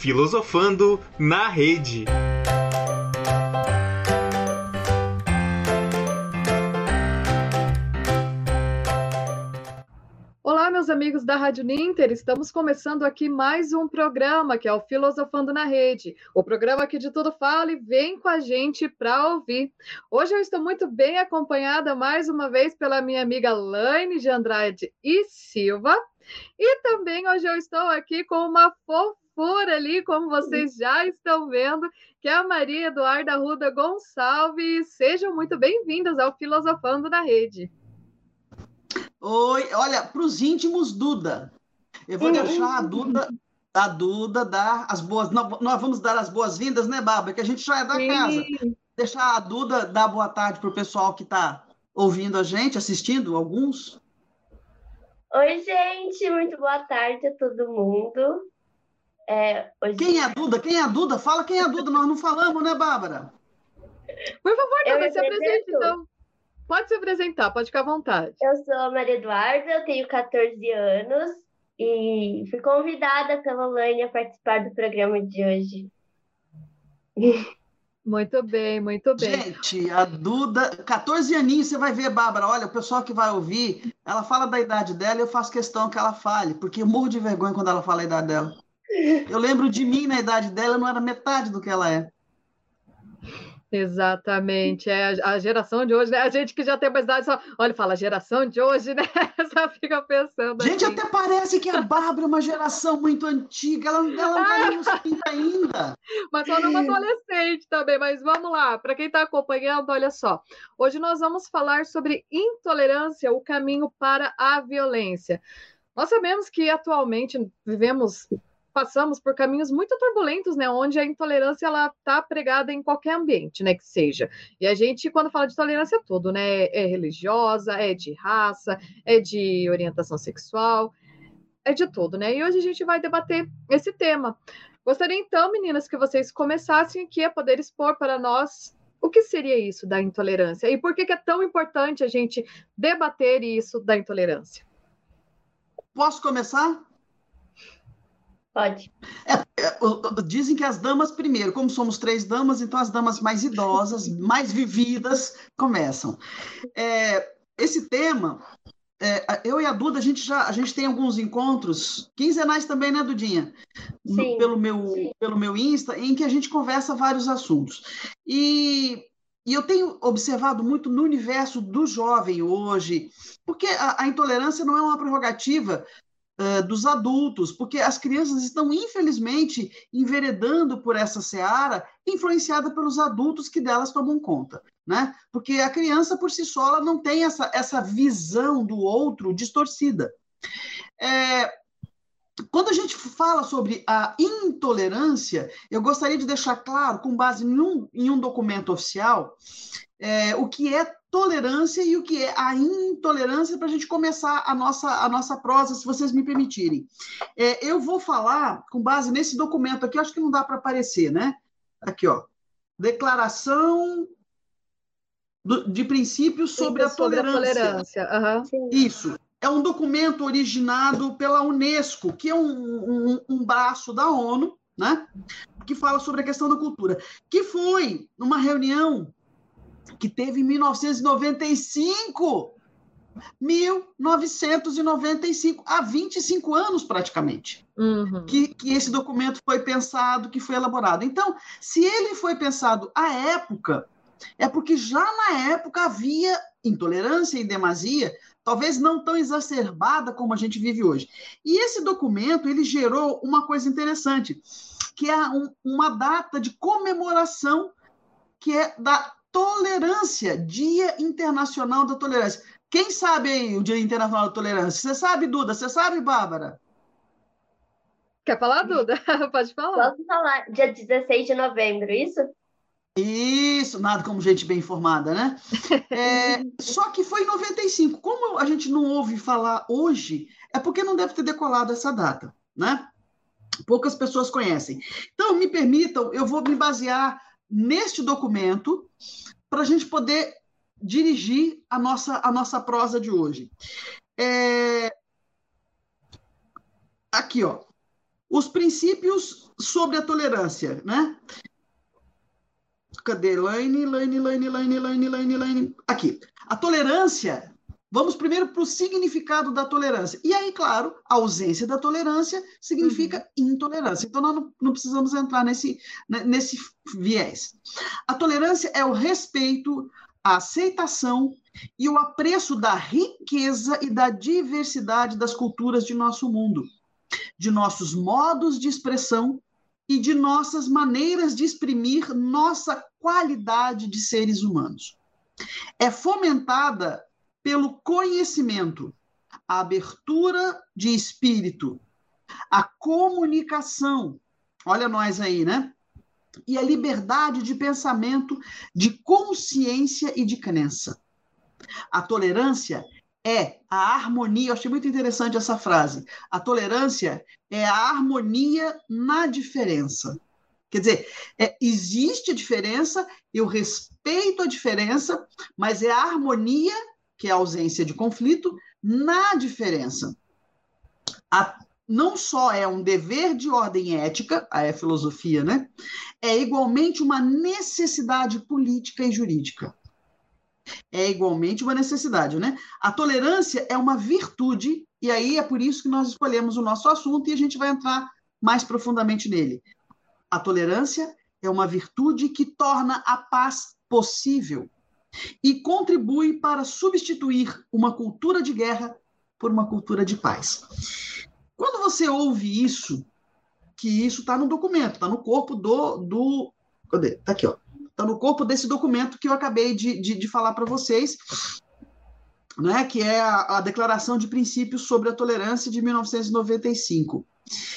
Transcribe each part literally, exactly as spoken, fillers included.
Filosofando na Rede. Olá, meus amigos da Rádio Ninter, estamos começando aqui mais um programa, que é o Filosofando na Rede, o programa que de tudo fala e vem com a gente para ouvir. Hoje eu estou muito bem acompanhada mais uma vez pela minha amiga Laine de Andrade e Silva, e também hoje eu estou aqui com uma fofura ali, como vocês já estão vendo, que é a Maria Eduarda Arruda Gonçalves. Sejam muito bem-vindas ao Filosofando na Rede. Oi, olha, para os íntimos, Duda. Eu vou deixar a Duda, a Duda dar as boas... Nós, nós vamos dar as boas-vindas, né, Bárbara? Que a gente já é da Sim. casa. Deixar a Duda dar boa tarde para o pessoal que está ouvindo a gente, assistindo, alguns. Oi, gente, muito boa tarde a todo mundo. É, hoje... Quem é a Duda? Quem é a Duda? Fala quem é a Duda, nós não falamos, né, Bárbara? Por favor, Eu Duda, se apresente, então. Pode se apresentar, pode ficar à vontade. Eu sou a Maria Eduarda, eu tenho catorze anos e fui convidada pela Laine a participar do programa de hoje. Muito bem, muito bem. Gente, a Duda, catorze aninhos, você vai ver, Bárbara, olha, o pessoal que vai ouvir, ela fala da idade dela e eu faço questão que ela fale, porque eu morro de vergonha quando ela fala a idade dela. Eu lembro de mim na idade dela, eu não era metade do que ela é. Exatamente, é a geração de hoje, né? A gente que já tem mais idade, só olha, fala, geração de hoje, né? Só fica pensando Gente, assim. até parece que a Bárbara é uma geração muito antiga, ela, ela não está nem nos trinta ainda. Mas só numa adolescente também, mas vamos lá, para quem está acompanhando, olha só. Hoje nós vamos falar sobre intolerância, o caminho para a violência. Nós sabemos que atualmente vivemos... passamos por caminhos muito turbulentos, né, onde a intolerância ela está pregada em qualquer ambiente, né, que seja. E a gente, quando fala de intolerância, é tudo, né, é religiosa, é de raça, é de orientação sexual, é de tudo, né. E hoje a gente vai debater esse tema. Gostaria então, meninas, que vocês começassem aqui a poder expor para nós o que seria isso da intolerância e por que que é tão importante a gente debater isso da intolerância. Posso começar? Pode. É, é, dizem que as damas primeiro, como somos três damas, então as damas mais idosas, mais vividas, começam. É, esse tema, é, eu e a Duda, a gente já a gente tem alguns encontros, quinzenais também, né, Dudinha? Sim. Pelo meu, pelo meu Insta, em que a gente conversa vários assuntos. E, e eu tenho observado muito no universo do jovem hoje, porque a, a intolerância não é uma prerrogativa Uh, dos adultos, porque as crianças estão, infelizmente, enveredando por essa seara, influenciada pelos adultos que delas tomam conta, né? Porque a criança, por si só, ela não tem essa, essa visão do outro distorcida. É, quando a gente fala sobre a intolerância, eu gostaria de deixar claro, com base em um, em um documento oficial, é, o que é tolerância e o que é a intolerância, para a gente começar a nossa, a nossa prosa, se vocês me permitirem. É, eu vou falar com base nesse documento aqui, acho que não dá para aparecer, né? Aqui, ó. Declaração do, de princípios sobre, Sim, a, sobre tolerância. a tolerância. Uhum. Isso. É um documento originado pela Unesco, que é um, um, um braço da ONU, né? Que fala sobre a questão da cultura, que foi numa reunião que teve em mil novecentos e noventa e cinco. mil novecentos e noventa e cinco, há vinte e cinco anos praticamente, uhum. que, que esse documento foi pensado, que foi elaborado. Então, se ele foi pensado à época, é porque já na época havia intolerância em demasia, talvez não tão exacerbada como a gente vive hoje. E esse documento, ele gerou uma coisa interessante, que é um, uma data de comemoração, que é da tolerância, Dia Internacional da Tolerância. Quem sabe aí o Dia Internacional da Tolerância? Você sabe, Duda? Você sabe, Bárbara? Quer falar, Duda? Pode falar. Posso falar. Dia dezesseis de novembro, isso? Isso, nada como gente bem informada, né? É, só que foi em noventa e cinco. Como a gente não ouve falar hoje, é porque não deve ter decolado essa data, né? Poucas pessoas conhecem. Então, me permitam, eu vou me basear neste documento para a gente poder dirigir a nossa, a nossa prosa de hoje. É... Aqui, ó. Os princípios sobre a tolerância, né? Cadê? Laine, Laine, Laine, Laine, Laine, Laine, Laine. Aqui. A tolerância, vamos primeiro para o significado da tolerância. E aí, claro, a ausência da tolerância significa uhum. intolerância. Então, nós não, não precisamos entrar nesse, nesse viés. A tolerância é o respeito, a aceitação e o apreço da riqueza e da diversidade das culturas de nosso mundo, de nossos modos de expressão e de nossas maneiras de exprimir nossa qualidade de seres humanos. É fomentada pelo conhecimento, a abertura de espírito, a comunicação, olha nós aí, né? E a liberdade de pensamento, de consciência e de crença. A tolerância é a harmonia, eu achei muito interessante essa frase, a tolerância é a harmonia na diferença. Quer dizer, é, existe a diferença, eu respeito a diferença, mas é a harmonia, que é a ausência de conflito, na diferença. A, não só é um dever de ordem ética, a é filosofia, né? É igualmente uma necessidade política e jurídica. É igualmente uma necessidade, né? A tolerância é uma virtude, e aí é por isso que nós escolhemos o nosso assunto e a gente vai entrar mais profundamente nele. A tolerância é uma virtude que torna a paz possível e contribui para substituir uma cultura de guerra por uma cultura de paz. Quando você ouve isso, que isso está no documento, está no corpo do... do cadê? Está aqui, ó. Está no corpo desse documento que eu acabei de, de, de falar para vocês, né, que é a, a Declaração de Princípios sobre a Tolerância de mil novecentos e noventa e cinco.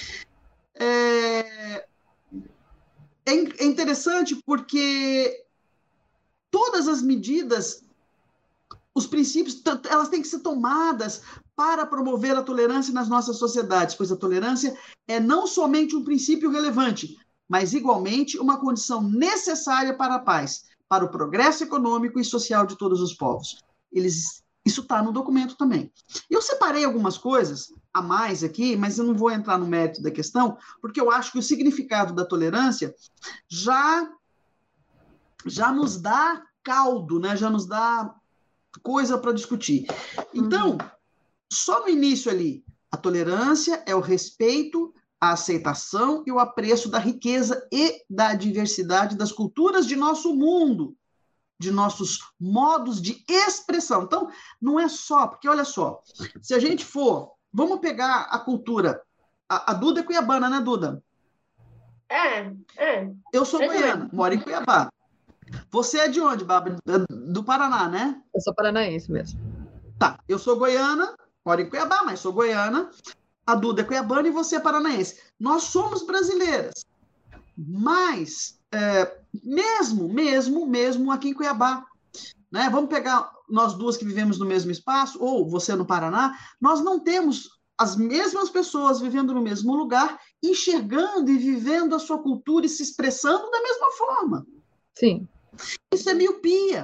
É, é interessante porque todas as medidas, os princípios, elas têm que ser tomadas para promover a tolerância nas nossas sociedades, pois a tolerância é não somente um princípio relevante, mas igualmente uma condição necessária para a paz, para o progresso econômico e social de todos os povos. Eles, isso está no documento também. Eu separei algumas coisas a mais aqui, mas eu não vou entrar no mérito da questão, porque eu acho que o significado da tolerância já, já nos dá caldo, né? Já nos dá coisa para discutir. Então, só no início ali, a tolerância é o respeito, a aceitação e o apreço da riqueza e da diversidade das culturas de nosso mundo, de nossos modos de expressão. Então, não é só, porque olha só, se a gente for, vamos pegar a cultura, a, a Duda é cuiabana, né, Duda? É, é. Eu sou goiana, moro em Cuiabá. Você é de onde, Bárbara? Do Paraná, né? Eu sou paranaense mesmo. Tá, eu sou goiana, moro em Cuiabá, mas sou goiana. A Duda é cuiabana e você é paranaense. Nós somos brasileiras, mas é, mesmo, mesmo, mesmo aqui em Cuiabá, né? Vamos pegar nós duas que vivemos no mesmo espaço, ou você no Paraná, nós não temos as mesmas pessoas vivendo no mesmo lugar, enxergando e vivendo a sua cultura e se expressando da mesma forma. Sim. Isso é miopia.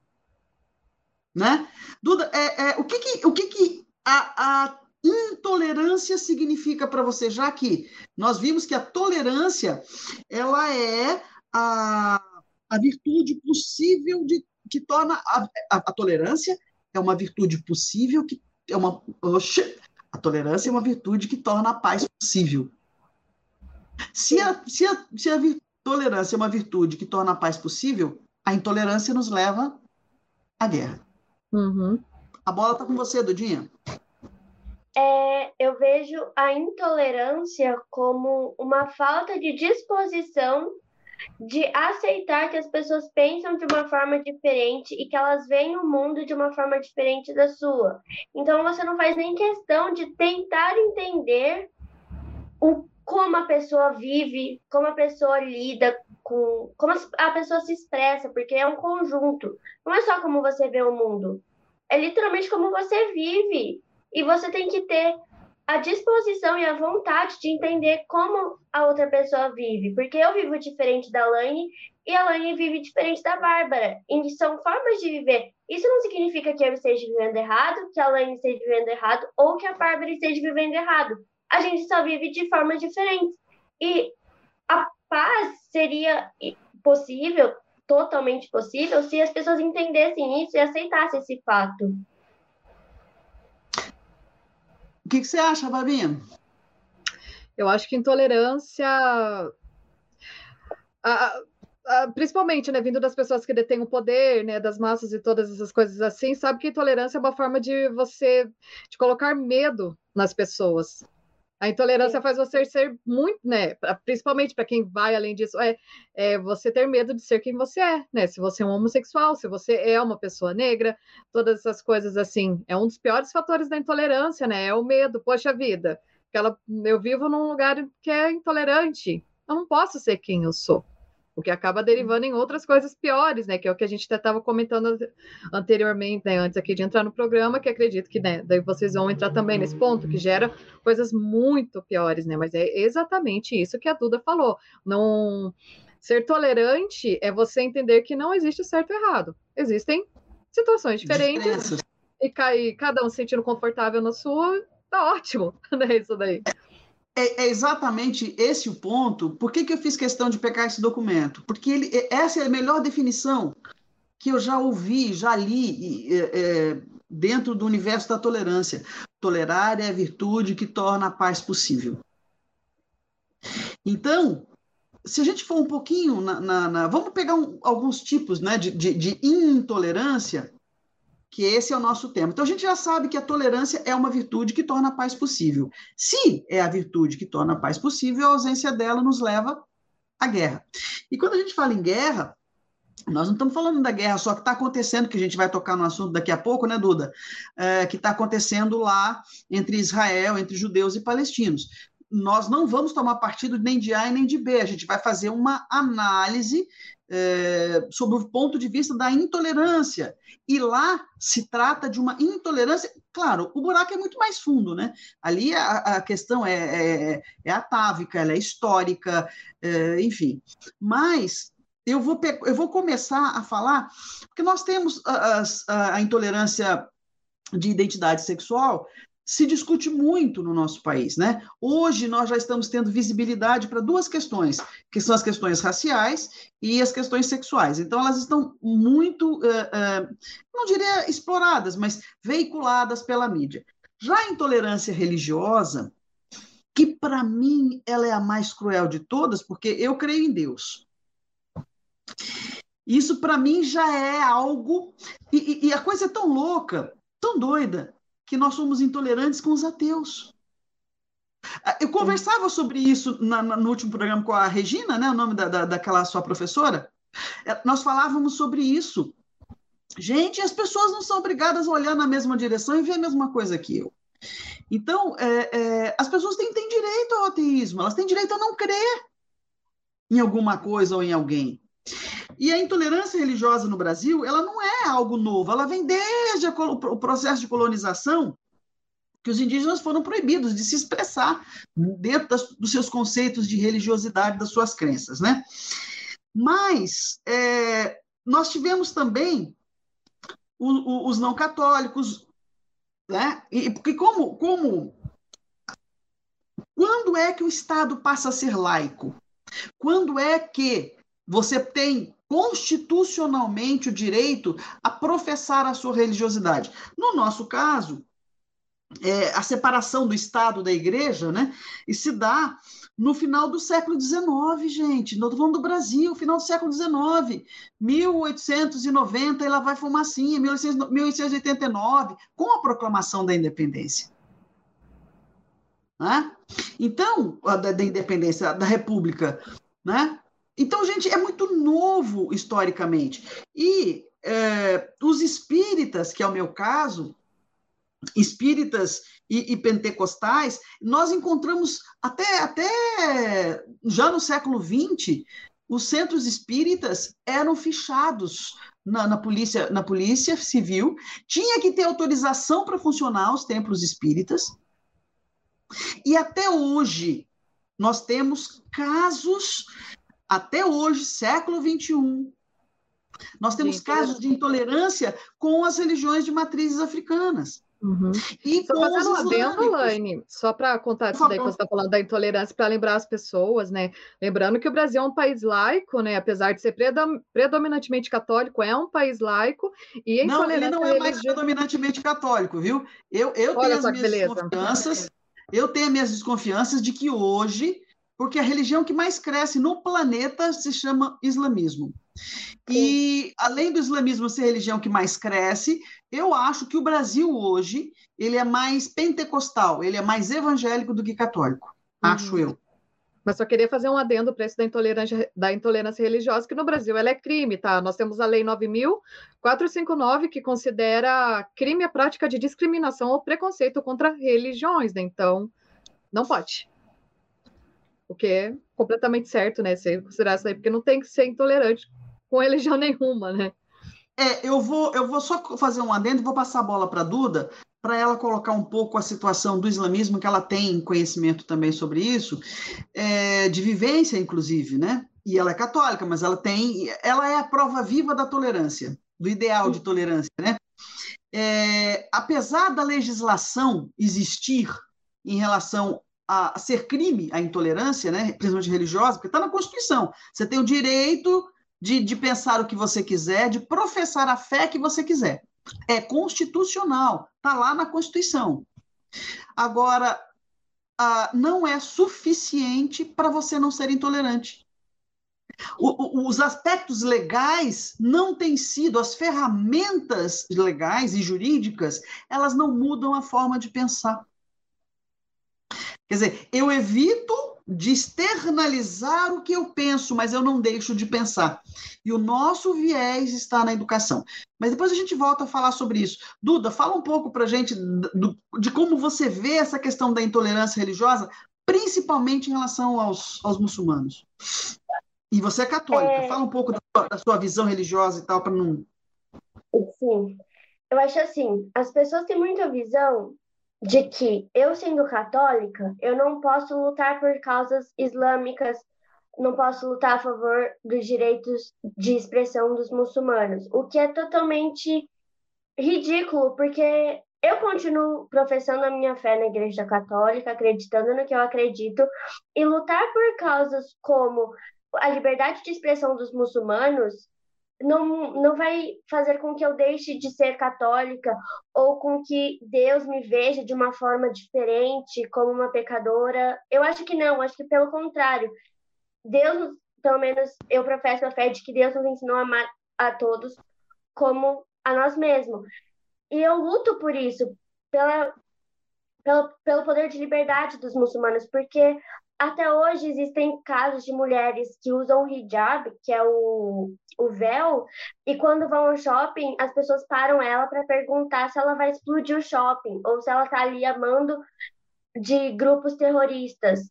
Né? Duda, é, é, o que que, o que, que a, a intolerância significa para você, já que nós vimos que a tolerância ela é a, a virtude possível de, que torna a, a, a tolerância é uma virtude possível que é uma oxe, a tolerância é uma virtude que torna a paz possível. Se a, se a, se a vir, tolerância é uma virtude que torna a paz possível, a intolerância nos leva à guerra. Uhum. A bola está com você, Dudinha. É, eu vejo a intolerância como uma falta de disposição de aceitar que as pessoas pensam de uma forma diferente e que elas veem o mundo de uma forma diferente da sua. Então, você não faz nem questão de tentar entender o, como a pessoa vive, como a pessoa lida com... como a pessoa se expressa, porque é um conjunto. Não é só como você vê o mundo. É literalmente como você vive. E você tem que ter a disposição e a vontade de entender como a outra pessoa vive. Porque eu vivo diferente da Laine e a Laine vive diferente da Bárbara. E são formas de viver. Isso não significa que eu esteja vivendo errado, que a Laine esteja vivendo errado ou que a Bárbara esteja vivendo errado. A gente só vive de formas diferentes. E seria possível, totalmente possível, se as pessoas entendessem isso e aceitassem esse fato. O que, que você acha, Babinha? Eu acho que intolerância, a, a, principalmente, né, vindo das pessoas que detêm o poder, né, das massas e todas essas coisas assim, sabe que intolerância é uma forma de você, de colocar medo nas pessoas. A intolerância Sim. faz você ser muito, né, principalmente para quem vai além disso, é, é você ter medo de ser quem você é, né, se você é um homossexual, se você é uma pessoa negra, todas essas coisas assim, é um dos piores fatores da intolerância, né, é o medo, poxa vida, ela, eu vivo num lugar que é intolerante, eu não posso ser quem eu sou, o que acaba derivando em outras coisas piores, né, que é o que a gente até estava comentando anteriormente, né, antes aqui de entrar no programa, que acredito que, né, daí vocês vão entrar também nesse ponto, que gera coisas muito piores, né, mas é exatamente isso que a Duda falou, não... Ser tolerante é você entender que não existe certo e errado, existem situações diferentes, Diferenças. e cair, cada um se sentindo confortável na sua, tá ótimo, né, isso daí. É, é exatamente esse o ponto. Por que, que eu fiz questão de pegar esse documento? Porque ele, essa é a melhor definição que eu já ouvi, já li é, é, dentro do universo da tolerância. Tolerar é a virtude que torna a paz possível. Então, se a gente for um pouquinho na... na, na vamos pegar um, alguns tipos, né, de, de, de intolerância, que esse é o nosso tema. Então, a gente já sabe que a tolerância é uma virtude que torna a paz possível. Se é a virtude que torna a paz possível, a ausência dela nos leva à guerra. E quando a gente fala em guerra, nós não estamos falando da guerra só que está acontecendo, que a gente vai tocar no assunto daqui a pouco, né, Duda? É, que está acontecendo lá entre Israel, entre judeus e palestinos. Nós não vamos tomar partido nem de A e nem de B, a gente vai fazer uma análise é, sobre o ponto de vista da intolerância. E lá se trata de uma intolerância, claro, o buraco é muito mais fundo, né? Ali a, a questão é, é, é atávica, ela é histórica, é, enfim. Mas eu vou, eu vou começar a falar, porque nós temos a, a, a intolerância de identidade sexual, se discute muito no nosso país, né? Hoje nós já estamos tendo visibilidade para duas questões, que são as questões raciais e as questões sexuais. Então elas estão muito, uh, uh, não diria exploradas, mas veiculadas pela mídia. Já a intolerância religiosa, que para mim ela é a mais cruel de todas, porque eu creio em Deus. Isso para mim já é algo, e, e a coisa é tão louca, tão doida, que nós somos intolerantes com os ateus. Eu conversava sobre isso na, na, no último programa com a Regina, né, o nome da, da, daquela sua professora. Nós falávamos sobre isso. Gente, as pessoas não são obrigadas a olhar na mesma direção e ver a mesma coisa que eu. Então, é, é, as pessoas têm, têm direito ao ateísmo, elas têm direito a não crer em alguma coisa ou em alguém. E a intolerância religiosa no Brasil, ela não é algo novo, ela vem desde a, o processo de colonização, que os indígenas foram proibidos de se expressar dentro das, dos seus conceitos de religiosidade, das suas crenças, né? Mas é, nós tivemos também o, o, os não católicos, né? E porque como, como quando é que o Estado passa a ser laico? Quando é que você tem constitucionalmente o direito a professar a sua religiosidade? No nosso caso, é, a separação do Estado da Igreja, né, e se dá no final do século dezenove, gente. Não estou falando do Brasil, final do século dezenove. mil oitocentos e noventa, ela vai fumacinha, mil oitocentos e oitenta e nove, com a proclamação da independência. Né? Então, da, da independência, da República, né? Então, gente, é muito novo historicamente. E é, os espíritas, que é o meu caso, espíritas e, e pentecostais, nós encontramos até, até já no século vinte, os centros espíritas eram fichados na, na, polícia, na polícia civil, tinha que ter autorização para funcionar os templos espíritas, e até hoje nós temos casos... Até hoje, século vinte e um, nós temos Sim, casos de intolerância com as religiões de matrizes africanas. Uhum. E Só com os fazendo um adendo, islâmicos. Laine, só para contar Por isso daí que favor. você está falando da intolerância, para lembrar as pessoas, né? Lembrando que o Brasil é um país laico, né? Apesar de ser predom- predominantemente católico, é um país laico e a Não, ele não intolerância é mais religiosa. predominantemente católico, viu? Eu, eu tenho Olha as só que minhas beleza. desconfianças, eu tenho as minhas desconfianças de que hoje, porque a religião que mais cresce no planeta se chama islamismo. E, além do islamismo ser a religião que mais cresce, eu acho que o Brasil hoje, ele é mais pentecostal, ele é mais evangélico do que católico, acho Uhum. eu. Mas só queria fazer um adendo para isso da intolerância, da intolerância religiosa, que no Brasil ela é crime, tá? Nós temos a Lei nove mil quatrocentos e cinquenta e nove, que considera crime a prática de discriminação ou preconceito contra religiões, né? Então, não pode. O que é completamente certo, né? Você considerar isso aí, porque não tem que ser intolerante com religião nenhuma, né? É, eu vou, eu vou só fazer um adendo, vou passar a bola para a Duda, para ela colocar um pouco a situação do islamismo, que ela tem conhecimento também sobre isso, é, de vivência, inclusive, né? E ela é católica, mas ela tem, ela é a prova viva da tolerância, do ideal de tolerância, né? É, apesar da legislação existir em relação a ser crime a intolerância, né, principalmente religiosa, porque está na Constituição. Você tem o direito de, de pensar o que você quiser, de professar a fé que você quiser. É constitucional, está lá na Constituição. Agora, ah, não é suficiente para você não ser intolerante. O, o, os aspectos legais não têm sido, as ferramentas legais e jurídicas, elas não mudam a forma de pensar. Quer dizer, eu evito de externalizar o que eu penso, mas eu não deixo de pensar. E o nosso viés está na educação. Mas depois a gente volta a falar sobre isso. Duda, fala um pouco para a gente do, de como você vê essa questão da intolerância religiosa, principalmente em relação aos, aos muçulmanos. E você é católica, É, fala um pouco da sua, da sua visão religiosa e tal, para não... sim, eu acho assim, as pessoas têm muita visão de que eu, sendo católica, eu não posso lutar por causas islâmicas, não posso lutar a favor dos direitos de expressão dos muçulmanos, o que é totalmente ridículo, porque eu continuo professando a minha fé na Igreja Católica, acreditando no que eu acredito, e lutar por causas como a liberdade de expressão dos muçulmanos não, não vai fazer com que eu deixe de ser católica ou com que Deus me veja de uma forma diferente, como uma pecadora. Eu acho que não, acho que pelo contrário. Deus, pelo menos eu professo a fé de que Deus nos ensinou a amar a todos como a nós mesmos. E eu luto por isso, pela, pelo, pelo poder de liberdade dos muçulmanos, porque até hoje existem casos de mulheres que usam o hijab, que é o, o véu, e quando vão ao shopping, as pessoas param ela para perguntar se ela vai explodir o shopping, ou se ela está ali amando de grupos terroristas.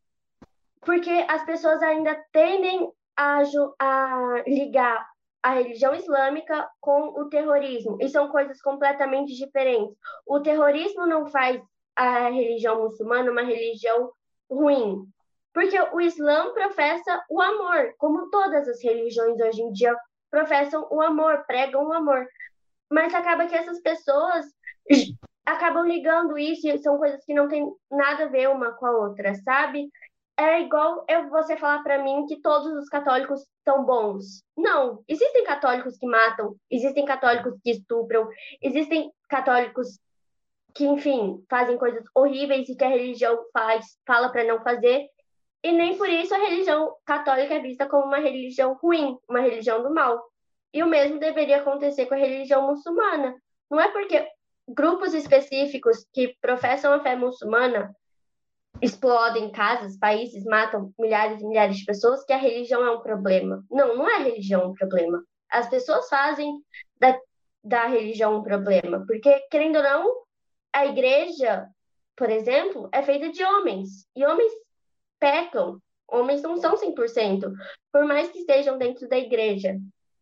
Porque as pessoas ainda tendem a, a ligar a religião islâmica com o terrorismo, e são coisas completamente diferentes. O terrorismo não faz a religião muçulmana uma religião ruim, porque o Islã professa o amor, como todas as religiões hoje em dia professam o amor, pregam o amor, mas acaba que essas pessoas acabam ligando isso, e são coisas que não têm nada a ver uma com a outra, sabe? É igual eu, você falar para mim que todos os católicos são bons. Não, existem católicos que matam, existem católicos que estupram, existem católicos que, enfim, fazem coisas horríveis e que a religião faz, fala para não fazer, e nem por isso a religião católica é vista como uma religião ruim, uma religião do mal. E o mesmo deveria acontecer com a religião muçulmana. Não é porque grupos específicos que professam a fé muçulmana explodem casas, países, matam milhares e milhares de pessoas, que a religião é um problema. Não, não é a religião um problema. As pessoas fazem da, da religião um problema, porque, querendo ou não, a igreja, por exemplo, é feita de homens, e homens pecam, homens não são cem por cento, por mais que estejam dentro da igreja.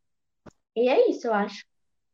E é isso, eu acho.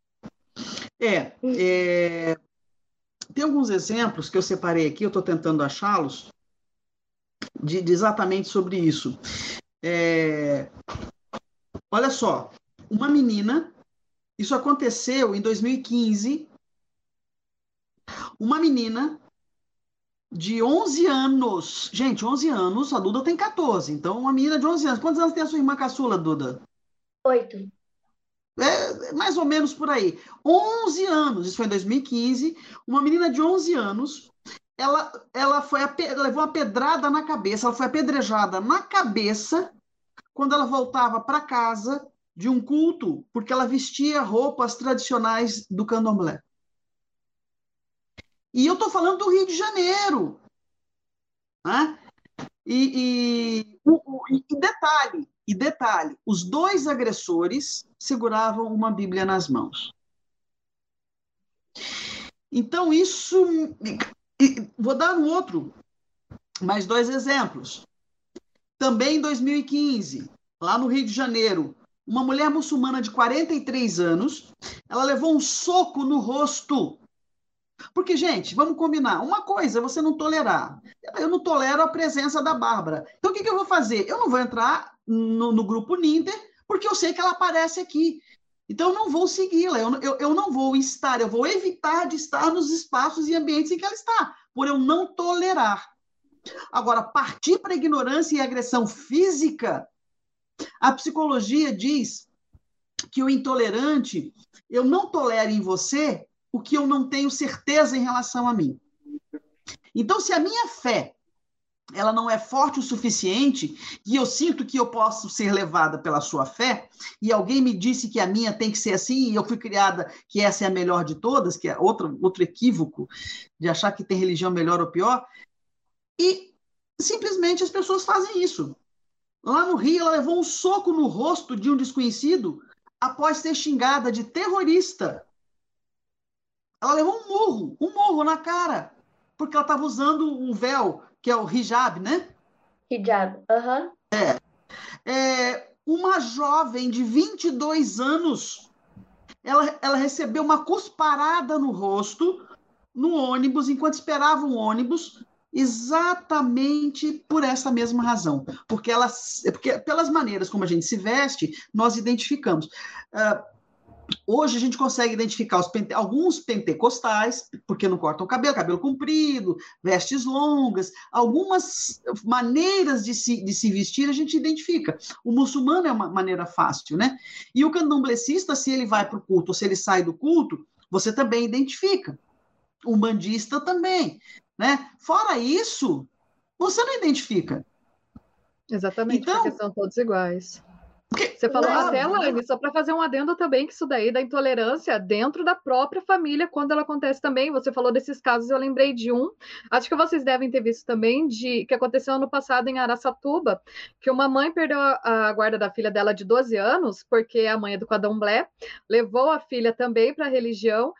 É, é... Tem alguns exemplos que eu separei aqui, eu estou tentando achá-los, de, de exatamente sobre isso. É... Olha só, uma menina, isso aconteceu em dois mil e quinze, Uma menina de onze anos. Gente, onze anos, a Duda tem catorze. Então, uma menina de onze anos. Quantos anos tem a sua irmã caçula, Duda? Oito. É, mais ou menos por aí. onze anos, isso foi em dois mil e quinze. Uma menina de onze anos, ela, ela, foi ape- ela levou uma pedrada na cabeça, ela foi apedrejada na cabeça quando ela voltava para casa de um culto, porque ela vestia roupas tradicionais do candomblé. E eu estou falando do Rio de Janeiro. Né? E, e, o- o- e detalhe, e detalhe, os dois agressores seguravam uma Bíblia nas mãos. Então, isso. e- Vou dar um outro, mais dois exemplos. Também em dois mil e quinze, lá no Rio de Janeiro, uma mulher muçulmana de quarenta e três anos, ela levou um soco no rosto. Porque, gente, vamos combinar. Uma coisa é você não tolerar. Eu não tolero a presença da Bárbara. Então, o que, que eu vou fazer? Eu não vou entrar no, no grupo Ninter, porque eu sei que ela aparece aqui. Então, eu não vou segui-la. Eu, eu, eu não vou estar, eu vou evitar de estar nos espaços e ambientes em que ela está, por eu não tolerar. Agora, partir para a ignorância e agressão física, a psicologia diz que o intolerante, eu não tolero em você o que eu não tenho certeza em relação a mim. Então, se a minha fé ela não é forte o suficiente e eu sinto que eu posso ser levada pela sua fé e alguém me disse que a minha tem que ser assim e eu fui criada que essa é a melhor de todas, que é outro, outro equívoco de achar que tem religião melhor ou pior, e simplesmente as pessoas fazem isso. Lá no Rio, ela levou um soco no rosto de um desconhecido após ser xingada de terrorista. Ela levou um murro, um murro na cara, porque ela estava usando um véu, que é o hijab, né? Hijab. Aham. É, uma jovem de vinte e dois anos, ela, ela recebeu uma cusparada no rosto, no ônibus, enquanto esperava um ônibus, exatamente por essa mesma razão. Porque, ela, porque pelas maneiras como a gente se veste, nós identificamos. Uh, Hoje a gente consegue identificar os pente... alguns pentecostais, porque não cortam o cabelo, cabelo comprido, vestes longas, algumas maneiras de se, de se vestir a gente identifica. O muçulmano é uma maneira fácil, né? E o candomblecista, se ele vai para o culto ou se ele sai do culto, você também identifica. O umbandista também, né? Fora isso, você não identifica. Exatamente, então, porque são todos iguais. Porque, Você falou claro, até, Laine, só para fazer um adendo também, que isso daí da intolerância dentro da própria família, quando ela acontece também, você falou desses casos, eu lembrei de um, acho que vocês devem ter visto também, de que aconteceu ano passado em Araçatuba, que uma mãe perdeu a, a guarda da filha dela de doze anos, porque a mãe é do candomblé, levou a filha também para a religião,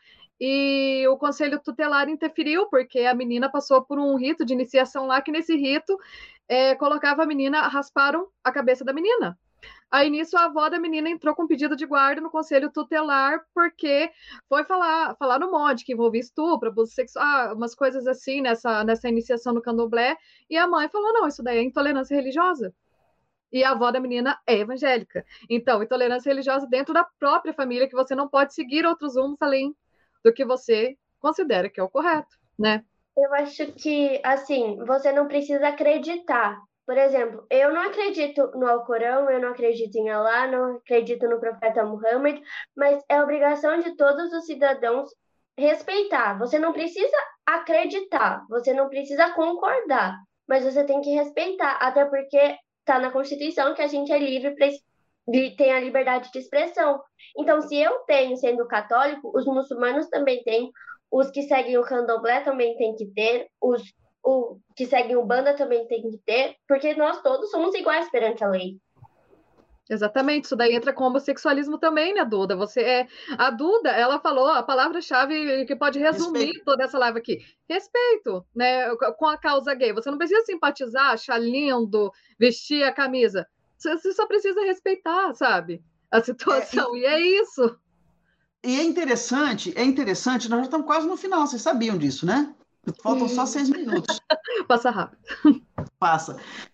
e o conselho tutelar interferiu, porque a menina passou por um rito de iniciação lá, que nesse rito é, colocava a menina, rasparam a cabeça da menina. Aí, nisso, a avó da menina entrou com pedido de guarda no conselho tutelar, porque foi falar, falar no M O D, que envolvia estupro, abuso sexual, umas coisas assim, nessa, nessa iniciação no candomblé, e a mãe falou, não, isso daí é intolerância religiosa. E a avó da menina é evangélica. Então, intolerância religiosa dentro da própria família, que você não pode seguir outros rumos além do que você considera que é o correto, né? Eu acho que, assim, você não precisa acreditar. Por exemplo, eu não acredito no Alcorão, eu não acredito em Alá, não acredito no profeta Muhammad, mas é obrigação de todos os cidadãos respeitar. Você não precisa acreditar, você não precisa concordar, mas você tem que respeitar, até porque está na Constituição que a gente é livre para tem a liberdade de expressão. Então, se eu tenho, sendo católico, os muçulmanos também têm, os que seguem o candomblé também têm que ter, os o que seguem o Umbanda também tem que ter, porque nós todos somos iguais perante a lei. Exatamente, isso daí entra com homossexualismo também, né, Duda? Você é a Duda, ela falou a palavra-chave que pode resumir Respeito. toda essa live aqui. Respeito, né, com a causa gay. Você não precisa simpatizar, achar lindo, vestir a camisa. Você só precisa respeitar, sabe? A situação. É, e... e é isso. E é interessante, é interessante, nós já estamos quase no final, vocês sabiam disso, né? Faltam só seis minutos. Passa rápido. Passa.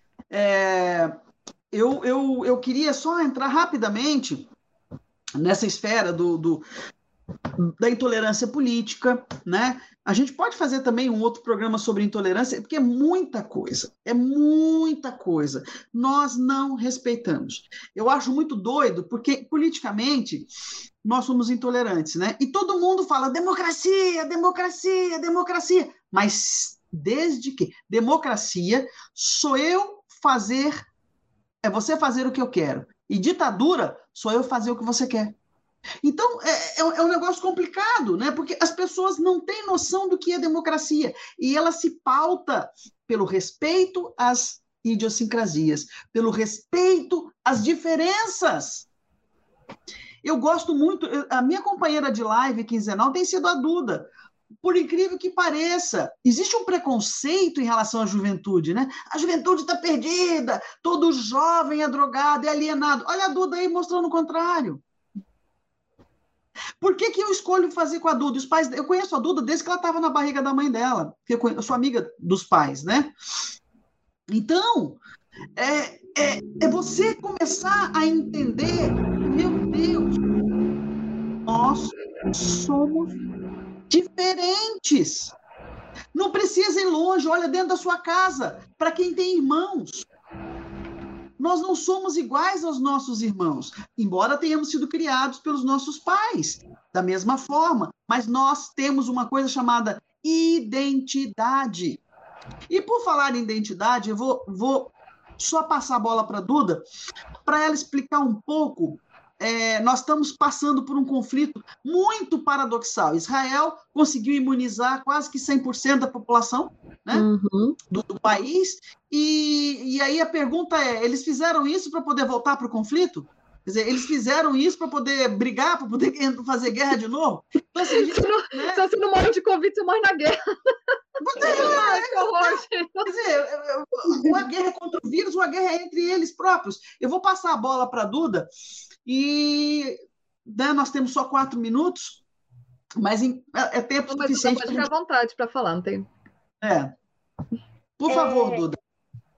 É, eu, eu, eu queria só entrar rapidamente nessa esfera do, do, da intolerância política, né? A gente pode fazer também um outro programa sobre intolerância, porque é muita coisa, é muita coisa. Nós não respeitamos. Eu acho muito doido, porque politicamente nós somos intolerantes, né? E todo mundo fala democracia, democracia, democracia. Mas desde que? Democracia sou eu fazer, é você fazer o que eu quero. E ditadura sou eu fazer o que você quer. Então, é, é um negócio complicado, né? Porque as pessoas não têm noção do que é democracia. E ela se pauta pelo respeito às idiosincrasias, pelo respeito às diferenças. Eu gosto muito, a minha companheira de live quinzenal tem sido a Duda. Por incrível que pareça, existe um preconceito em relação à juventude, né? A juventude está perdida, todo jovem é drogado, é alienado. Olha a Duda aí mostrando o contrário. Por que, que eu escolho fazer com a Duda? Os pais, eu conheço a Duda desde que ela estava na barriga da mãe dela, porque eu, conheço, eu sou amiga dos pais, né? Então, é, é, é você começar a entender, meu Deus, nós somos diferentes. Não precisa ir longe, olha dentro da sua casa, para quem tem irmãos. Nós não somos iguais aos nossos irmãos, embora tenhamos sido criados pelos nossos pais, da mesma forma, mas nós temos uma coisa chamada identidade. E por falar em identidade, eu vou, vou só passar a bola para a Duda, para ela explicar um pouco. É, nós estamos passando por um conflito muito paradoxal. Israel conseguiu imunizar quase que cem por cento da população, né, uhum. do, do país, e, e aí a pergunta é, eles fizeram isso para poder voltar para o conflito? Quer dizer, eles fizeram isso para poder brigar, para poder fazer guerra de novo? Então, assim, a gente, se, não, né? se você não morre de Covid, você morre na guerra. É, é, que horror, quer dizer, uma guerra contra o vírus, uma guerra entre eles próprios. Eu vou passar a bola para a Duda, e né, nós temos só quatro minutos, mas em, é, é tempo não, mas suficiente. Pode ficar gente... à vontade para falar, não tem. É. Por favor, é... Duda.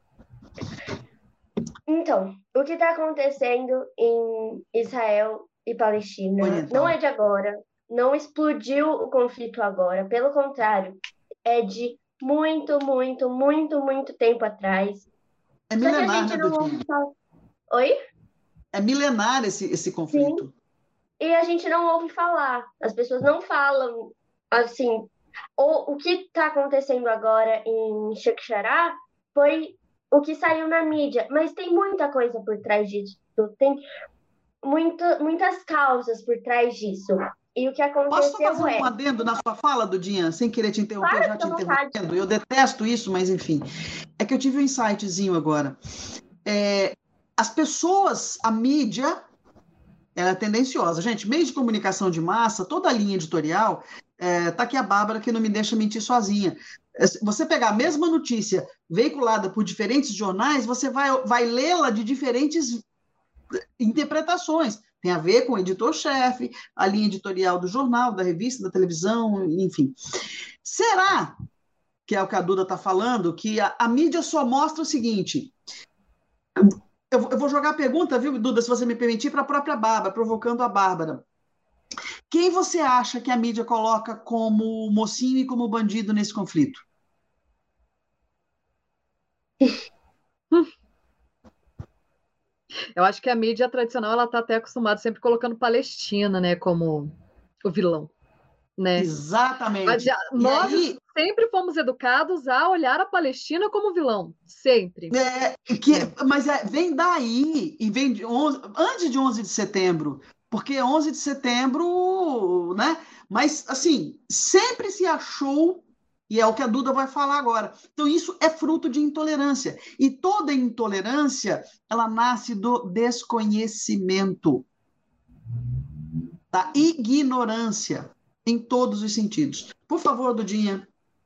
Então, o que está acontecendo em Israel e Palestina Oi, então. não é de agora, não explodiu o conflito agora, pelo contrário, é de muito, muito, muito, muito tempo atrás. É milenar, Só que a gente né, não ouve falar. Oi? É milenar esse, esse conflito. Sim. E a gente não ouve falar. As pessoas não falam, assim, o, o que está acontecendo agora em Sheikh Jarrah foi o que saiu na mídia, mas tem muita coisa por trás disso, tem muita, muitas causas por trás disso. E o que aconteceu Posso fazer é... um adendo na sua fala, Dudinha, sem querer te interromper, claro, já te interrompendo? Vontade. Eu detesto isso, mas enfim. É que eu tive um insightzinho agora. É, as pessoas, a mídia, ela é tendenciosa. Gente, meio de comunicação de massa, toda a linha editorial, é, tá aqui a Bárbara que não me deixa mentir sozinha. Você pegar a mesma notícia veiculada por diferentes jornais, você vai, vai lê-la de diferentes interpretações. Tem a ver com o editor-chefe, a linha editorial do jornal, da revista, da televisão, enfim. Será, que é o que a Duda está falando, que a, a mídia só mostra o seguinte... Eu, eu vou jogar a pergunta, viu, Duda, se você me permitir, para a própria Bárbara, provocando a Bárbara. Quem você acha que a mídia coloca como mocinho e como bandido nesse conflito? Eu acho que a mídia tradicional ela está até acostumada sempre colocando Palestina, né, como o vilão, né? Exatamente. Mas já, nós aí... sempre fomos educados a olhar a Palestina como vilão, sempre. É, que, é. Mas é, vem daí e vem de onze, antes de onze de setembro, porque onze de setembro, né? Mas assim sempre se achou. E é o que a Duda vai falar agora. Então, isso é fruto de intolerância. E toda intolerância, ela nasce do desconhecimento, da ignorância, em todos os sentidos. Por favor, Dudinha.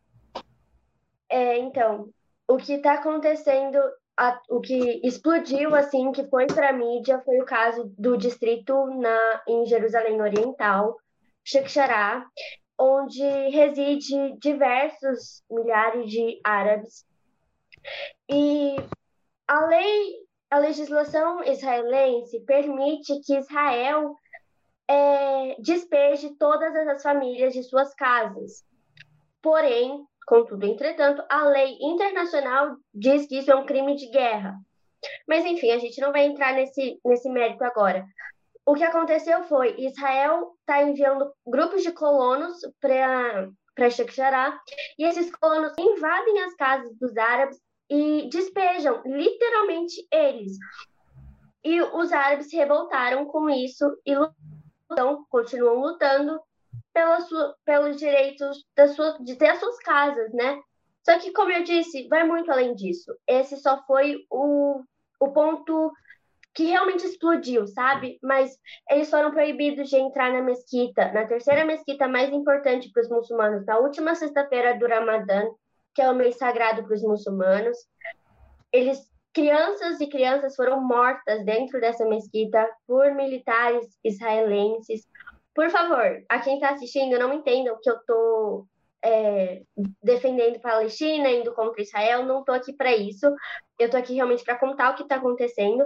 É, então, o que está acontecendo, a, o que explodiu, assim, que foi para a mídia, foi o caso do distrito na, em Jerusalém Oriental, Sheikh Jarrah, onde reside diversos milhares de árabes. E a lei, a legislação israelense permite que Israel é, despeje todas as famílias de suas casas. Porém, contudo, entretanto, a lei internacional diz que isso é um crime de guerra. Mas, enfim, a gente não vai entrar nesse, nesse mérito agora. O que aconteceu foi, Israel está enviando grupos de colonos para para Sheikh Jarrah, e esses colonos invadem as casas dos árabes e despejam, literalmente, eles. E os árabes se revoltaram com isso e lutam, continuam lutando pela sua, pelos direitos da sua, de ter as suas casas, né? Só que, como eu disse, vai muito além disso. Esse só foi o, o ponto que realmente explodiu, sabe? Mas eles foram proibidos de entrar na mesquita, na terceira mesquita mais importante para os muçulmanos, na última sexta-feira do Ramadã, que é o mês sagrado para os muçulmanos. Eles, crianças e crianças foram mortas dentro dessa mesquita por militares israelenses. Por favor, a quem está assistindo, não entendam que eu estou é, defendendo Palestina, indo contra Israel, não estou aqui para isso. Eu estou aqui realmente para contar o que está acontecendo.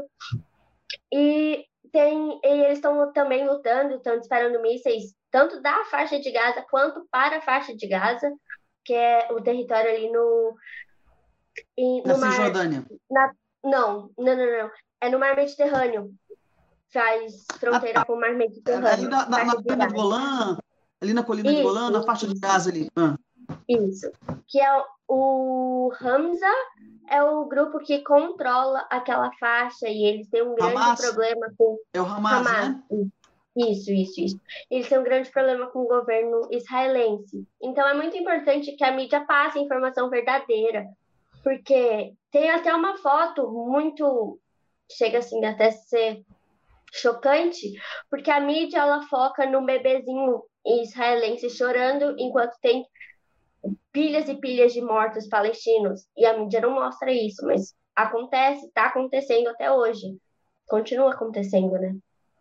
E, tem, e eles estão também lutando, estão disparando mísseis, tanto da faixa de Gaza quanto para a faixa de Gaza, que é o território ali no... Em, Na no mar, Cisjordânia. na, não, não, não, não. É no mar Mediterrâneo. Faz fronteira ah, tá. com o mar Mediterrâneo. Ali na, na, na colina de Golã, ali na colina isso, de Golã, na faixa de Gaza ali. Ah. Isso. Que é o Hamza, é o grupo que controla aquela faixa e eles têm um grande Hamas. problema com... É o Hamas, Hamas. né? Isso, isso, isso. Eles têm um grande problema com o governo israelense. Então, é muito importante que a mídia passe a informação verdadeira, porque tem até uma foto muito... Chega assim até ser chocante, porque a mídia, ela foca no bebezinho israelense chorando, enquanto tem pilhas e pilhas de mortos palestinos. E a mídia não mostra isso, mas acontece, está acontecendo até hoje. Continua acontecendo, né?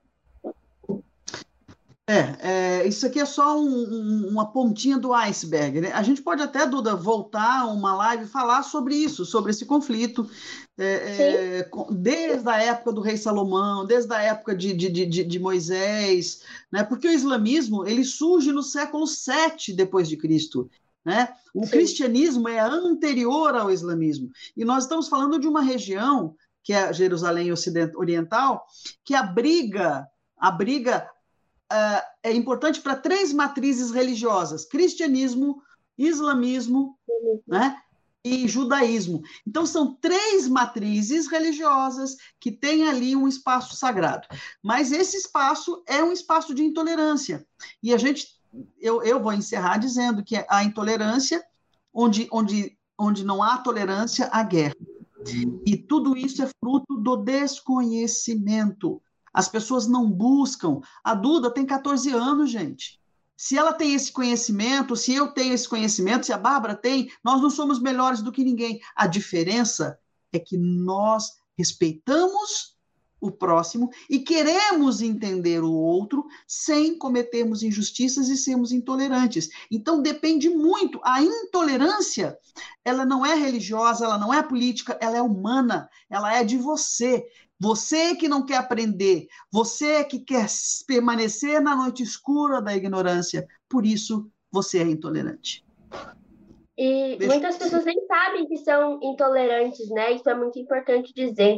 É, é, isso aqui é só um, um, uma pontinha do iceberg, né? A gente pode até, Duda, voltar uma live e falar sobre isso, sobre esse conflito, é, é, desde a época do rei Salomão, desde a época de, de, de, de Moisés, né? Porque o islamismo ele surge no século sete depois de Cristo, né? O Sim. cristianismo é anterior ao islamismo, e nós estamos falando de uma região, que é Jerusalém Oriental, que abriga, abriga Uh, é importante para três matrizes religiosas: cristianismo, islamismo, uhum. né, e judaísmo. Então, são três matrizes religiosas que têm ali um espaço sagrado. Mas esse espaço é um espaço de intolerância. E a gente, eu, eu vou encerrar dizendo que a intolerância, onde, onde, onde não há tolerância, há guerra. E tudo isso é fruto do desconhecimento. As pessoas não buscam. A Duda tem catorze anos, gente. Se ela tem esse conhecimento, se eu tenho esse conhecimento, se a Bárbara tem, nós não somos melhores do que ninguém. A diferença é que nós respeitamos o próximo e queremos entender o outro sem cometermos injustiças e sermos intolerantes. Então, depende muito. A intolerância, ela não é religiosa, ela não é política, ela é humana, ela é de você. Você que não quer aprender, você que quer permanecer na noite escura da ignorância, por isso você é intolerante. E Deixa muitas pessoas nem sabem que são intolerantes, né? Isso é muito importante dizer.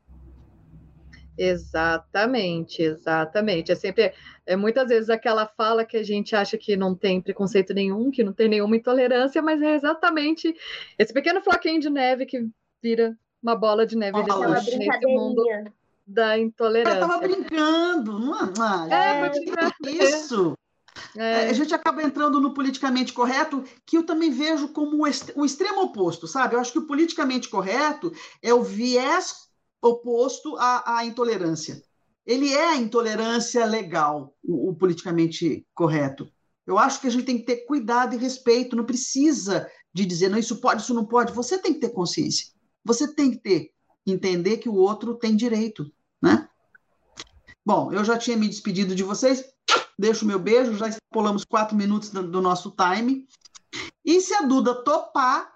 Exatamente, exatamente. É sempre, é muitas vezes aquela fala que a gente acha que não tem preconceito nenhum, que não tem nenhuma intolerância, mas é exatamente esse pequeno floquinho de neve que vira uma bola de neve nesse mundo da intolerância. Eu estava brincando, não é? É, é isso. É. A gente acaba entrando no politicamente correto, que eu também vejo como o extremo oposto, sabe? Eu acho que o politicamente correto é o viés oposto à, à intolerância. Ele é a intolerância legal, o, o politicamente correto. Eu acho que a gente tem que ter cuidado e respeito, não precisa de dizer, não, isso pode, isso não pode. Você tem que ter consciência. Você tem que ter, entender que o outro tem direito, né? Bom, eu já tinha me despedido de vocês, deixo o meu beijo, já extrapolamos quatro minutos do, do nosso time, e se a Duda topar,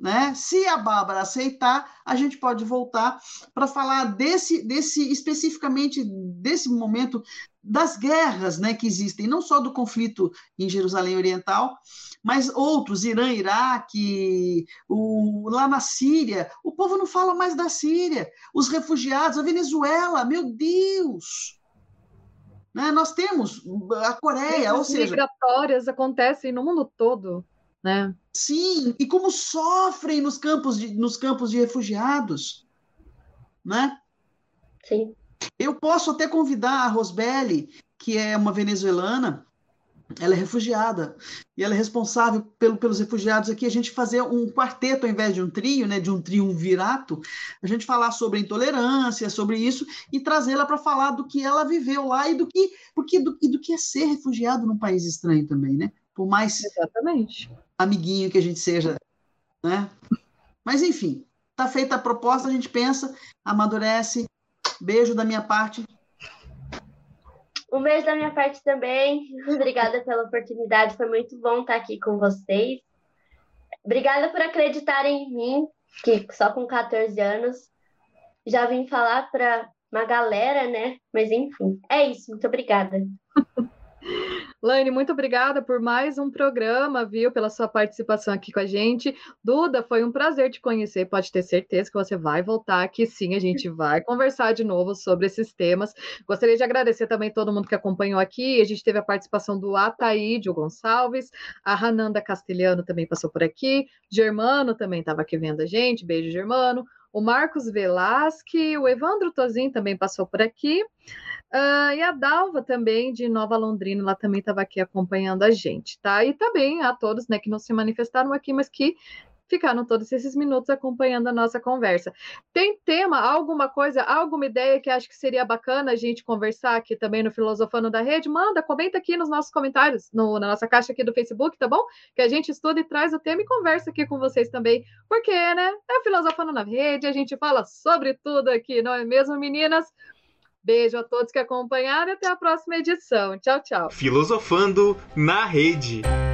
né? Se a Bárbara aceitar, a gente pode voltar para falar desse, desse, especificamente desse momento das guerras, né, que existem, não só do conflito em Jerusalém Oriental, mas outros, Irã, Iraque, o, lá na Síria. O povo não fala mais da Síria, os refugiados, a Venezuela, meu Deus! Né? Nós temos a Coreia, As ou seja... migratórias acontecem no mundo todo, né? Sim, e como sofrem nos campos de, nos campos de refugiados, né? Sim. Eu posso até convidar a Rosbelli, que é uma venezuelana, ela é refugiada, e ela é responsável pelo, pelos refugiados aqui, a gente fazer um quarteto ao invés de um trio, né, de um triunvirato, a gente falar sobre a intolerância, sobre isso, e trazê-la para falar do que ela viveu lá e do que, porque, do, e do que é ser refugiado num país estranho também, né? Por mais Exatamente. amiguinho que a gente seja, né? Mas, enfim, tá feita a proposta, a gente pensa, amadurece. Beijo da minha parte. Um beijo da minha parte também. Obrigada pela oportunidade, foi muito bom estar aqui com vocês. Obrigada por acreditarem em mim, que só com quatorze anos já vim falar para uma galera, né? Mas enfim, é isso. Muito obrigada. Laine, muito obrigada por mais um programa, viu? Pela sua participação aqui com a gente. Duda, foi um prazer te conhecer. Pode ter certeza que você vai voltar aqui, sim. A gente vai conversar de novo sobre esses temas. Gostaria de agradecer também todo mundo que acompanhou aqui. A gente teve a participação do Ataídio Gonçalves, a Rananda Castelhano também passou por aqui, Germano também estava aqui vendo a gente. Beijo, Germano. O Marcos Velasque, o Evandro Tozin também passou por aqui. Uh, e a Dalva também, de Nova Londrina, ela também estava aqui acompanhando a gente, tá? E também a todos, né, que não se manifestaram aqui, mas que ficaram todos esses minutos acompanhando a nossa conversa. Tem tema, alguma coisa, alguma ideia que acho que seria bacana a gente conversar aqui também no Filosofando da Rede? Manda, comenta aqui nos nossos comentários, no, na nossa caixa aqui do Facebook, tá bom? Que a gente estuda e traz o tema e conversa aqui com vocês também, porque, né, é o Filosofando na Rede, a gente fala sobre tudo aqui, não é mesmo, meninas? Beijo a todos que acompanharam e até a próxima edição. Tchau, tchau. Filosofando na Rede.